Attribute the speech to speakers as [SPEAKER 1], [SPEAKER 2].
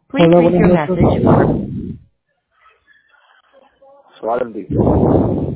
[SPEAKER 1] Please
[SPEAKER 2] Hola,
[SPEAKER 1] leave
[SPEAKER 2] buenas
[SPEAKER 1] your
[SPEAKER 2] noches.
[SPEAKER 1] message.
[SPEAKER 3] Swaranti.